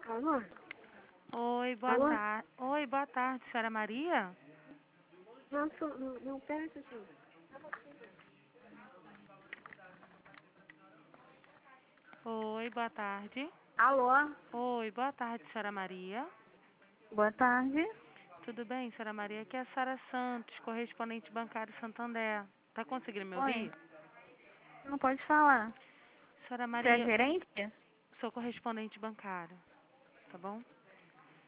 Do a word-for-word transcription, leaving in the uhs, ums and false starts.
Alô? Oi, boa Alô? tarde. Oi, boa tarde, senhora Maria? Não, sou, não, não, pera um pouquinho. Oi, boa tarde. Alô? Oi, boa tarde, senhora Maria. Boa tarde. Tudo bem, senhora Maria? Aqui é a Sara Santos, correspondente bancário Santander. Tá conseguindo me Oi. ouvir? Não pode falar. Senhora Você é Maria, gerente? sou correspondente bancário, tá bom?